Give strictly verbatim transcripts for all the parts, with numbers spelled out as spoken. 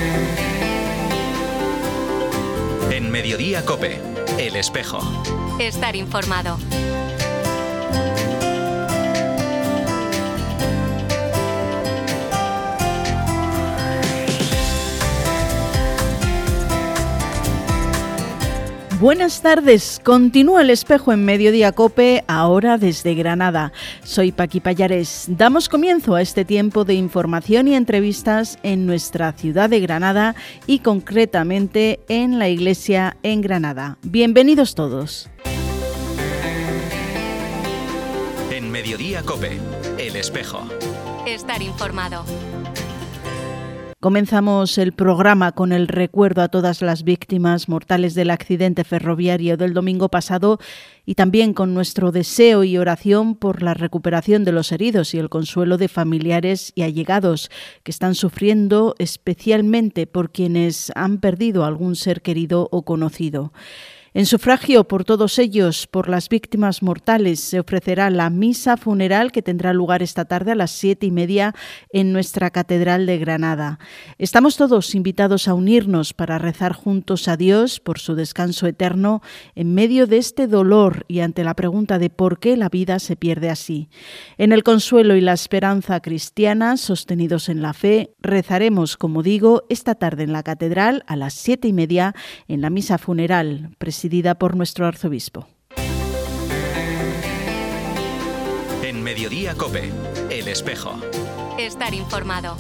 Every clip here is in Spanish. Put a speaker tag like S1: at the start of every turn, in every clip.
S1: En Mediodía COPE, El Espejo.
S2: Estar informado.
S3: Buenas tardes, continúa El Espejo en Mediodía COPE, ahora desde Granada. Soy Paqui Pallares. Damos comienzo a este tiempo de información y entrevistas en nuestra ciudad de Granada y concretamente en la iglesia en Granada. Bienvenidos todos.
S1: En Mediodía COPE, El Espejo.
S2: Estar informado.
S3: Comenzamos el programa con el recuerdo a todas las víctimas mortales del accidente ferroviario del domingo pasado y también con nuestro deseo y oración por la recuperación de los heridos y el consuelo de familiares y allegados que están sufriendo, especialmente por quienes han perdido algún ser querido o conocido. En sufragio por todos ellos, por las víctimas mortales, se ofrecerá la misa funeral que tendrá lugar esta tarde a las siete y media en nuestra Catedral de Granada. Estamos todos invitados a unirnos para rezar juntos a Dios por su descanso eterno en medio de este dolor y ante la pregunta de por qué la vida se pierde así. En el consuelo y la esperanza cristiana, sostenidos en la fe, rezaremos, como digo, esta tarde en la Catedral a las siete y media en la misa funeral, presidida por nuestro arzobispo.
S1: En Mediodía COPE, El Espejo.
S2: Estar informado.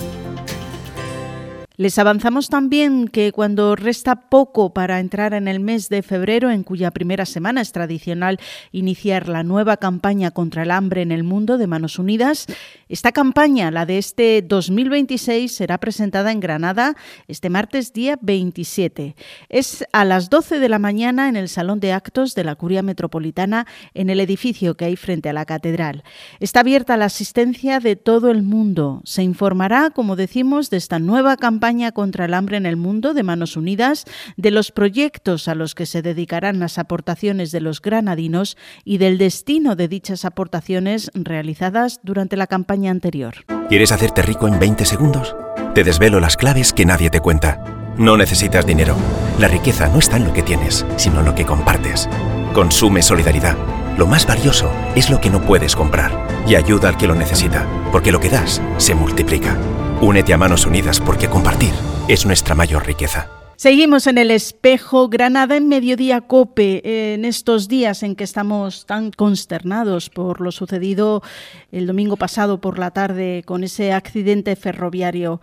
S3: Les avanzamos también que cuando resta poco para entrar en el mes de febrero, en cuya primera semana es tradicional iniciar la nueva campaña contra el hambre en el mundo de Manos Unidas, esta campaña, la de este dos mil veintiséis, será presentada en Granada este martes día veintisiete. Es a las doce de la mañana en el Salón de Actos de la Curia Metropolitana, en el edificio que hay frente a la Catedral. Está abierta la asistencia de todo el mundo. Se informará, como decimos, de esta nueva campaña contra el hambre en el mundo de Manos Unidas, de los proyectos a los que se dedicarán las aportaciones de los granadinos y del destino de dichas aportaciones realizadas durante la campaña anterior.
S4: ¿Quieres hacerte rico en veinte segundos? Te desvelo las claves que nadie te cuenta. No necesitas dinero. La riqueza no está en lo que tienes, sino en lo que compartes. Consume solidaridad. Lo más valioso es lo que no puedes comprar. Y ayuda al que lo necesita, porque lo que das se multiplica. Únete a Manos Unidas porque compartir es nuestra mayor riqueza.
S3: Seguimos en El Espejo, Granada en Mediodía COPE, en estos días en que estamos tan consternados por lo sucedido el domingo pasado por la tarde con ese accidente ferroviario.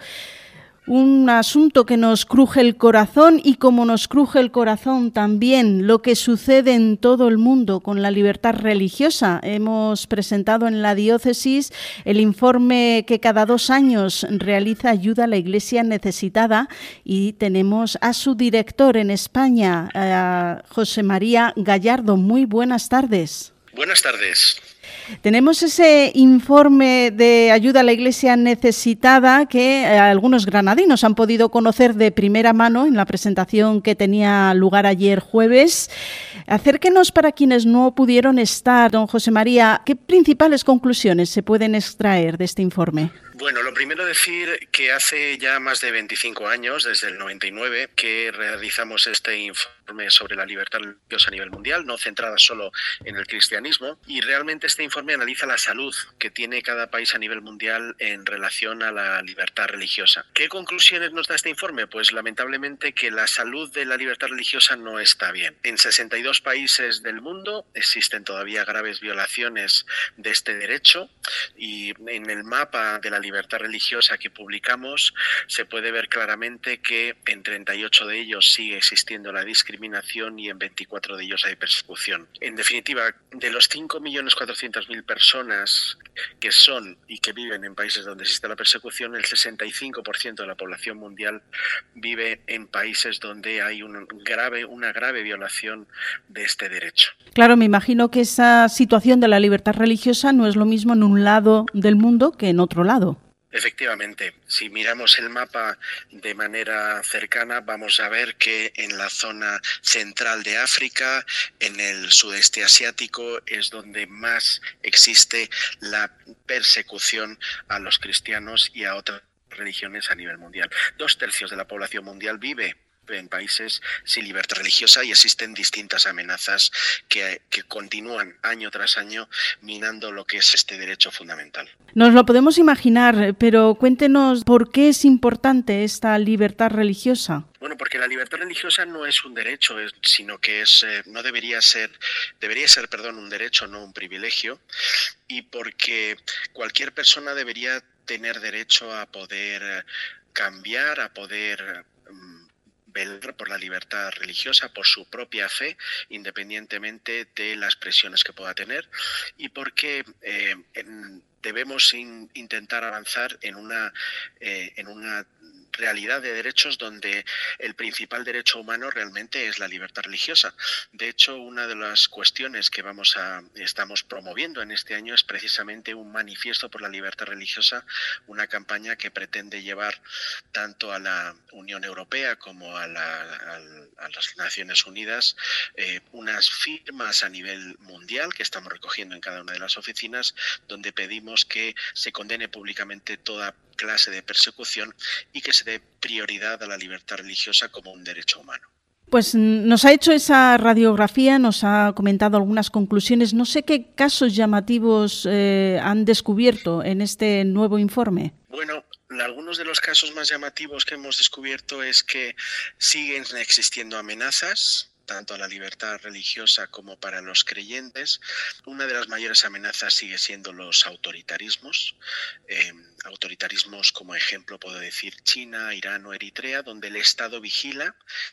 S3: Un asunto que nos cruje el corazón y como nos cruje el corazón también lo que sucede en todo el mundo con la libertad religiosa. Hemos presentado en la diócesis el informe que cada dos años realiza Ayuda a la Iglesia Necesitada y tenemos a su director en España, a José María Gallardo. Muy buenas tardes.
S5: Buenas tardes.
S3: Tenemos ese informe de ayuda a la Iglesia necesitada que eh, algunos granadinos han podido conocer de primera mano en la presentación que tenía lugar ayer jueves. Acérquenos para quienes no pudieron estar, don José María, ¿qué principales conclusiones se pueden extraer de este informe?
S5: Bueno, lo primero decir que hace ya más de veinticinco años, desde el noventa y nueve, que realizamos este informe sobre la libertad religiosa a nivel mundial, no centrada solo en el cristianismo, y realmente este informe analiza la salud que tiene cada país a nivel mundial en relación a la libertad religiosa. ¿Qué conclusiones nos da este informe? Pues lamentablemente que la salud de la libertad religiosa no está bien. En sesenta y dos países del mundo existen todavía graves violaciones de este derecho y en el mapa de la libertad religiosa que publicamos se puede ver claramente que en treinta y ocho de ellos sigue existiendo la discriminación y en veinticuatro de ellos hay persecución. En definitiva, de los cinco millones cuatrocientas mil personas que son y que viven en países donde existe la persecución, el sesenta y cinco por ciento de la población mundial vive en países donde hay un grave, una grave violación de este derecho.
S3: Claro, me imagino que esa situación de la libertad religiosa no es lo mismo en un lado del mundo que en otro lado.
S5: Efectivamente, si miramos el mapa de manera cercana, vamos a ver que en la zona central de África, en el sudeste asiático, es donde más existe la persecución a los cristianos y a otras religiones a nivel mundial. Dos tercios de la población mundial vive en países sin libertad religiosa y existen distintas amenazas que, que continúan año tras año minando lo que es este derecho fundamental.
S3: Nos lo podemos imaginar, pero cuéntenos por qué es importante esta libertad religiosa.
S5: Bueno, porque la libertad religiosa no es un derecho, es, sino que es eh, no debería ser, debería ser, perdón, un derecho, no un privilegio, y porque cualquier persona debería tener derecho a poder cambiar, a poder um, velar por la libertad religiosa, por su propia fe, independientemente de las presiones que pueda tener, y porque eh, en, debemos in, intentar avanzar en una, eh, en una realidad de derechos donde el principal derecho humano realmente es la libertad religiosa. De hecho, una de las cuestiones que vamos a estamos promoviendo en este año es precisamente un manifiesto por la libertad religiosa, una campaña que pretende llevar tanto a la Unión Europea como a, la, a, a las Naciones Unidas eh, unas firmas a nivel mundial que estamos recogiendo en cada una de las oficinas, donde pedimos que se condene públicamente toda clase de persecución y que se dé prioridad a la libertad religiosa como un derecho humano.
S3: Pues nos ha hecho esa radiografía, nos ha comentado algunas conclusiones. No sé qué casos llamativos eh, han descubierto en este nuevo informe.
S5: Bueno, algunos de los casos más llamativos que hemos descubierto es que siguen existiendo amenazas tanto a la libertad religiosa como para los creyentes. Una de las mayores amenazas sigue siendo los autoritarismos. Eh, autoritarismos como ejemplo puedo decir China, Irán o Eritrea, donde el Estado vigila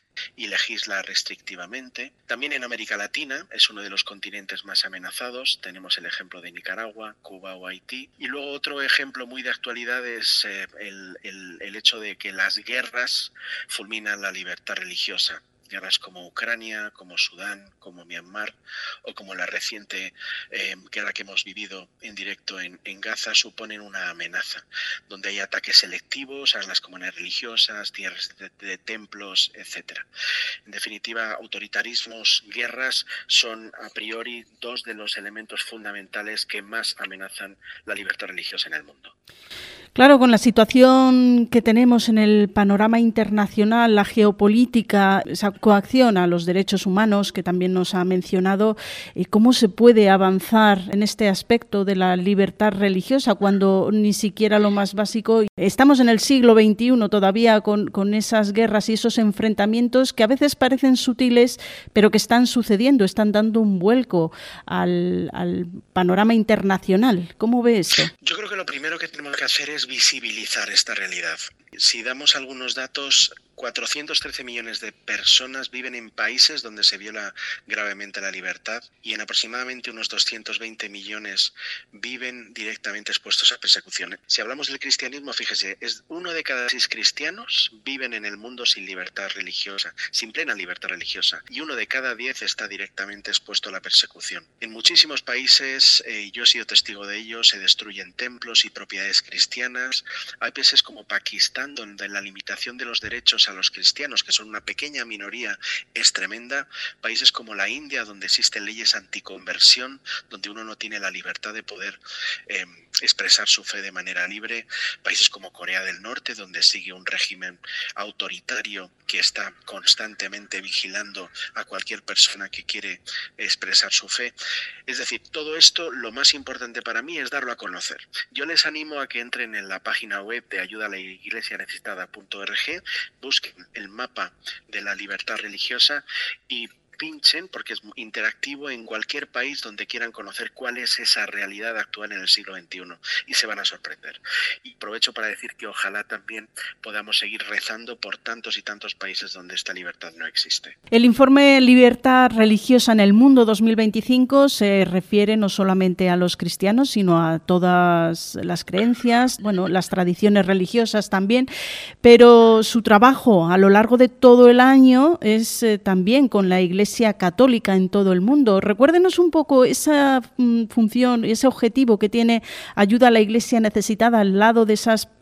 S5: y legisla restrictivamente. También en América Latina es uno de los continentes más amenazados. Tenemos el ejemplo de Nicaragua, Cuba o Haití. Y luego otro ejemplo muy de actualidad es eh, el, el, el hecho de que las guerras fulminan la libertad religiosa. Guerras como Ucrania, como Sudán, como Myanmar o como la reciente eh, guerra que hemos vivido en directo en, en Gaza suponen una amenaza, donde hay ataques selectivos a las comunidades religiosas, tierras de, de templos, etcétera. En definitiva, autoritarismos, guerras son a priori dos de los elementos fundamentales que más amenazan la libertad religiosa en el mundo.
S3: Claro, con la situación que tenemos en el panorama internacional, la geopolítica, esa coacción a los derechos humanos que también nos ha mencionado, ¿cómo se puede avanzar en este aspecto de la libertad religiosa cuando ni siquiera lo más básico? Estamos en el siglo veintiuno todavía con, con esas guerras y esos enfrentamientos que a veces parecen sutiles, pero que están sucediendo, están dando un vuelco al, al panorama internacional. ¿Cómo ve esto?
S5: Yo creo que lo primero que tenemos que hacer es visibilizar esta realidad. Si damos algunos datos, cuatrocientos trece millones de personas viven en países donde se viola gravemente la libertad y en aproximadamente unos doscientos veinte millones viven directamente expuestos a persecución. Si hablamos del cristianismo, fíjese, es uno de cada seis cristianos viven en el mundo sin libertad religiosa, sin plena libertad religiosa, y uno de cada diez está directamente expuesto a la persecución. En muchísimos países, eh, yo he sido testigo de ello, se destruyen templos y propiedades cristianas. Hay países como Pakistán, donde la limitación de los derechos a los cristianos, que son una pequeña minoría, es tremenda. Países como la India, donde existen leyes anticonversión, donde uno no tiene la libertad de poder eh, expresar su fe de manera libre. Países como Corea del Norte, donde sigue un régimen autoritario que está constantemente vigilando a cualquier persona que quiere expresar su fe. Es decir, todo esto, lo más importante para mí es darlo a conocer. Yo les animo a que entren en la página web de ayuda a la iglesia necesitada punto org, busquen el mapa de la libertad religiosa y pinchen, porque es interactivo, en cualquier país donde quieran conocer cuál es esa realidad actual en el siglo veintiuno y se van a sorprender. Y aprovecho para decir que ojalá también podamos seguir rezando por tantos y tantos países donde esta libertad no existe.
S3: El informe Libertad Religiosa en el Mundo dos mil veinticinco se refiere no solamente a los cristianos, sino a todas las creencias, bueno, las tradiciones religiosas también, pero su trabajo a lo largo de todo el año es eh, también con la Iglesia Católica en todo el mundo. Recuérdenos un poco esa mm, función, ese objetivo que tiene Ayuda a la Iglesia Necesitada al lado de esas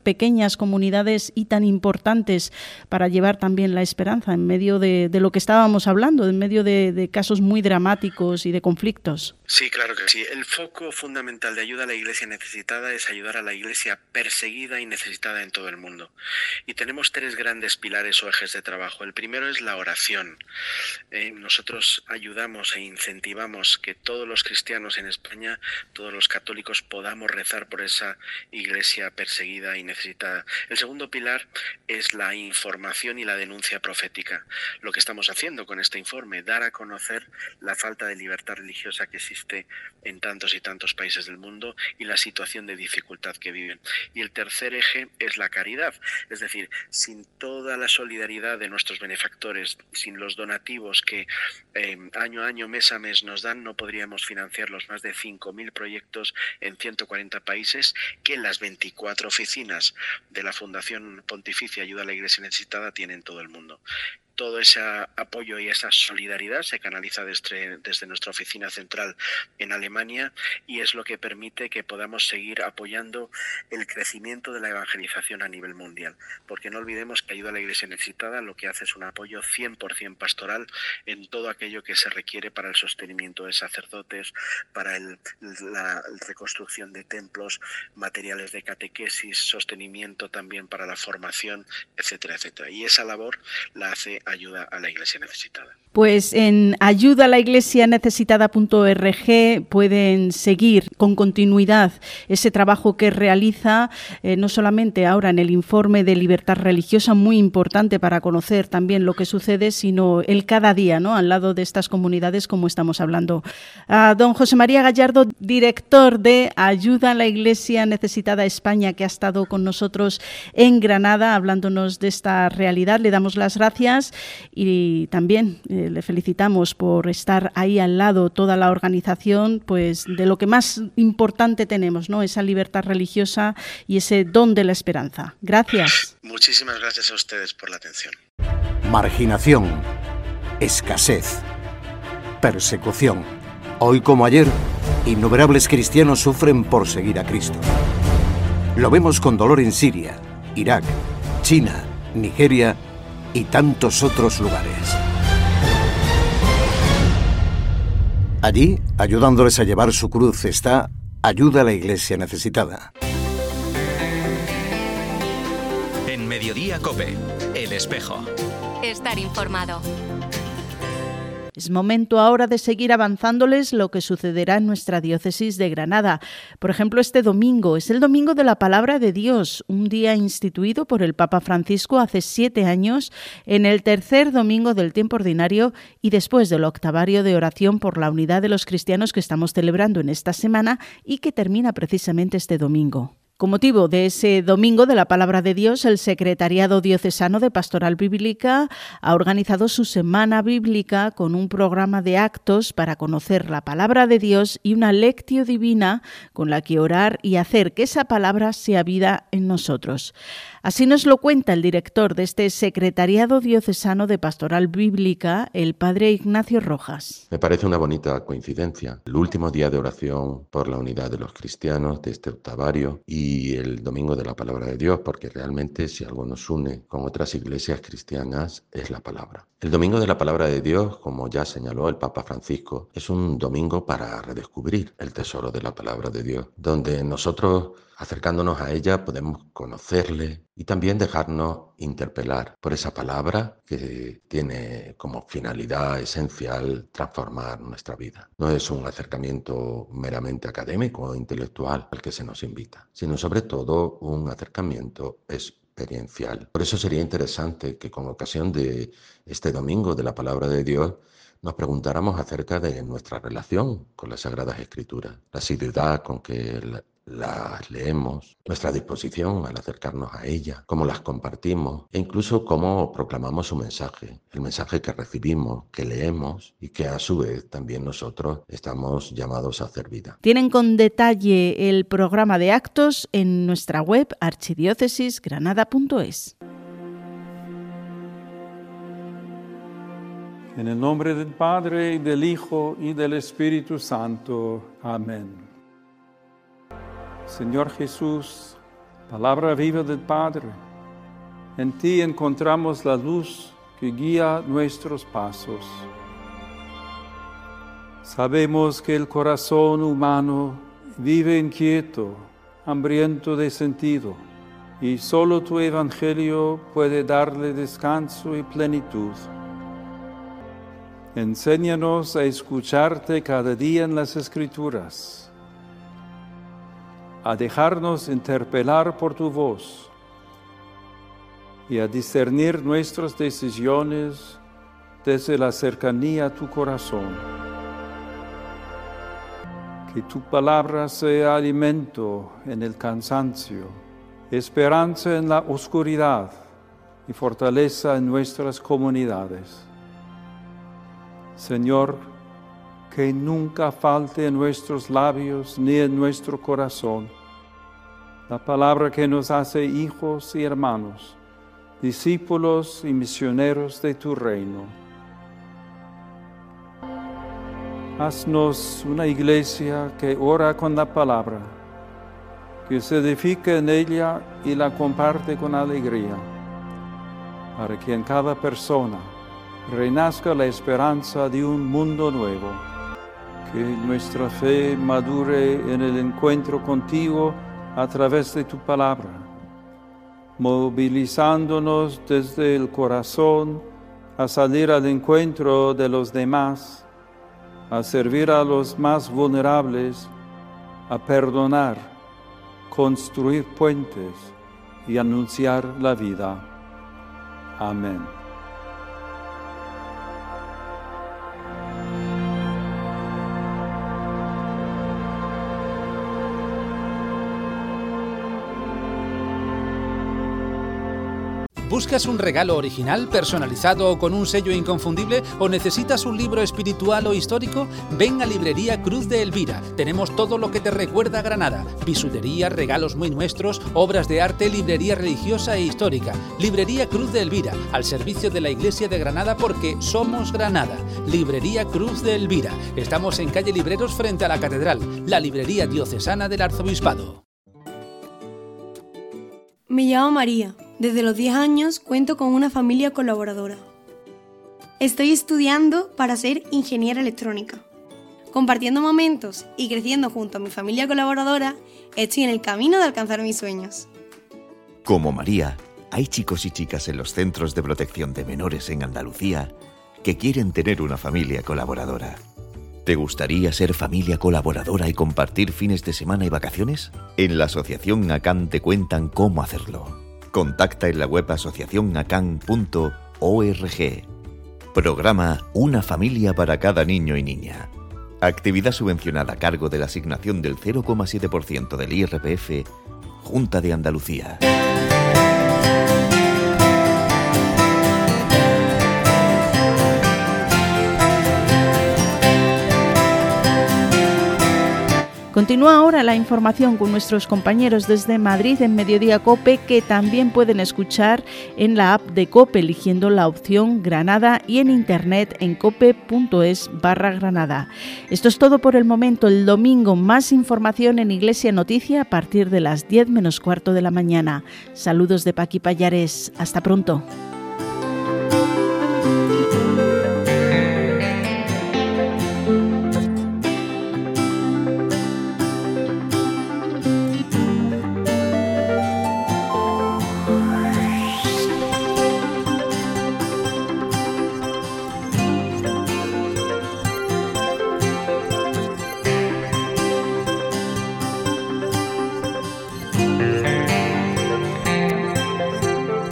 S3: pequeñas comunidades y tan importantes para llevar también la esperanza en medio de, de lo que estábamos hablando, en medio de, de casos muy dramáticos y de conflictos.
S5: Sí, claro que sí. El foco fundamental de ayuda a la Iglesia necesitada es ayudar a la Iglesia perseguida y necesitada en todo el mundo. Y tenemos tres grandes pilares o ejes de trabajo. El primero es la oración. Eh, nosotros ayudamos e incentivamos que todos los cristianos en España, todos los católicos, podamos rezar por esa Iglesia perseguida y necesitada. El segundo pilar es la información y la denuncia profética. Lo que estamos haciendo con este informe, dar a conocer la falta de libertad religiosa que existe en tantos y tantos países del mundo y la situación de dificultad que viven. Y el tercer eje es la caridad, es decir, sin toda la solidaridad de nuestros benefactores, sin los donativos que eh, año a año, mes a mes nos dan, no podríamos financiar los más de cinco mil proyectos en ciento cuarenta países que las veinticuatro oficinas de la Fundación Pontificia Ayuda a la Iglesia Necesitada tienen en todo el mundo. Todo ese apoyo y esa solidaridad se canaliza desde, desde nuestra oficina central en Alemania y es lo que permite que podamos seguir apoyando el crecimiento de la evangelización a nivel mundial. Porque no olvidemos que Ayuda a la Iglesia Necesitada lo que hace es un apoyo cien por ciento pastoral en todo aquello que se requiere para el sostenimiento de sacerdotes, para el, la reconstrucción de templos, materiales de catequesis, sostenimiento también para la formación, etcétera, etcétera. Y esa labor la hace Ayuda a la Iglesia Necesitada.
S3: Pues en ayuda a la iglesia necesitada punto org pueden seguir con continuidad ese trabajo que realiza, eh, no solamente ahora en el informe de libertad religiosa, muy importante para conocer también lo que sucede, sino el cada día, ¿no?, al lado de estas comunidades como estamos hablando. A don José María Gallardo, director de Ayuda a la Iglesia Necesitada España, que ha estado con nosotros en Granada hablándonos de esta realidad, le damos las gracias y también eh, le felicitamos por estar ahí al lado, toda la organización, pues de lo que más importante tenemos, ¿no?, esa libertad religiosa y ese don de la esperanza. Gracias.
S5: Muchísimas gracias a ustedes por la atención.
S6: Marginación, escasez, persecución. Hoy como ayer, innumerables cristianos sufren por seguir a Cristo. Lo vemos con dolor en Siria, Irak, China, Nigeria y tantos otros lugares. Allí, ayudándoles a llevar su cruz, está Ayuda a la Iglesia Necesitada.
S1: En Mediodía COPE, El Espejo.
S2: Estar informado.
S3: Es momento ahora de seguir avanzándoles lo que sucederá en nuestra diócesis de Granada. Por ejemplo, este domingo es el Domingo de la Palabra de Dios, un día instituido por el Papa Francisco hace siete años, en el tercer domingo del tiempo ordinario y después del octavario de oración por la unidad de los cristianos que estamos celebrando en esta semana y que termina precisamente este domingo. Con motivo de ese Domingo de la Palabra de Dios, el Secretariado Diocesano de Pastoral Bíblica ha organizado su Semana Bíblica con un programa de actos para conocer la Palabra de Dios y una lectio divina con la que orar y hacer que esa palabra sea vida en nosotros. Así nos lo cuenta el director de este Secretariado Diocesano de Pastoral Bíblica, el padre Ignacio Rojas.
S7: Me parece una bonita coincidencia. El último día de oración por la unidad de los cristianos de este octavario y el Domingo de la Palabra de Dios, porque realmente si algo nos une con otras iglesias cristianas es la palabra. El Domingo de la Palabra de Dios, como ya señaló el Papa Francisco, es un domingo para redescubrir el tesoro de la Palabra de Dios, donde nosotros, acercándonos a ella, podemos conocerle y también dejarnos interpelar por esa palabra que tiene como finalidad esencial transformar nuestra vida. No es un acercamiento meramente académico o intelectual al que se nos invita, sino sobre todo un acercamiento experiencial. Por eso sería interesante que con ocasión de este Domingo de la Palabra de Dios nos preguntáramos acerca de nuestra relación con las Sagradas Escrituras, la asiduidad con que las leemos, nuestra disposición al acercarnos a ellas, cómo las compartimos e incluso cómo proclamamos su mensaje, el mensaje que recibimos, que leemos y que a su vez también nosotros estamos llamados a hacer vida.
S3: Tienen con detalle el programa de actos en nuestra web archidiócesis granada punto es.
S8: En el nombre del Padre, y del Hijo, y del Espíritu Santo. Amén. Señor Jesús, palabra viva del Padre. En ti encontramos la luz que guía nuestros pasos. Sabemos que el corazón humano vive inquieto, hambriento de sentido, y solo tu Evangelio puede darle descanso y plenitud. Enséñanos a escucharte cada día en las Escrituras, a dejarnos interpelar por tu voz y a discernir nuestras decisiones desde la cercanía a tu corazón. Que tu palabra sea alimento en el cansancio, esperanza en la oscuridad y fortaleza en nuestras comunidades. Señor, que nunca falte en nuestros labios ni en nuestro corazón la palabra que nos hace hijos y hermanos, discípulos y misioneros de tu reino. Haznos una iglesia que ora con la palabra, que se edifica en ella y la comparte con alegría, para que en cada persona renazca la esperanza de un mundo nuevo. Que nuestra fe madure en el encuentro contigo a través de tu palabra, movilizándonos desde el corazón a salir al encuentro de los demás, a servir a los más vulnerables, a perdonar, construir puentes y anunciar la vida. Amén.
S9: ¿Buscas un regalo original, personalizado o con un sello inconfundible? ¿O necesitas un libro espiritual o histórico? Ven a Librería Cruz de Elvira. Tenemos todo lo que te recuerda a Granada. Bisutería, regalos muy nuestros, obras de arte, librería religiosa e histórica. Librería Cruz de Elvira, al servicio de la Iglesia de Granada porque somos Granada. Librería Cruz de Elvira. Estamos en calle Libreros frente a la Catedral, la librería diocesana del Arzobispado.
S10: Me llamo María. Desde los diez años cuento con una familia colaboradora. Estoy estudiando para ser ingeniera electrónica. Compartiendo momentos y creciendo junto a mi familia colaboradora, estoy en el camino de alcanzar mis sueños.
S11: Como María, hay chicos y chicas en los centros de protección de menores en Andalucía que quieren tener una familia colaboradora. ¿Te gustaría ser familia colaboradora y compartir fines de semana y vacaciones? En la Asociación ACAN te cuentan cómo hacerlo. Contacta en la web asociación acan punto org. Programa Una familia para cada niño y niña. Actividad subvencionada a cargo de la asignación del cero coma siete por ciento del I R P F, Junta de Andalucía.
S3: Continúa ahora la información con nuestros compañeros desde Madrid en Mediodía COPE, que también pueden escuchar en la app de COPE eligiendo la opción Granada y en internet en cope.es barra Granada. Esto es todo por el momento. El domingo más información en Iglesia Noticia a partir de las diez menos cuarto de la mañana. Saludos de Paqui Payares. Hasta pronto.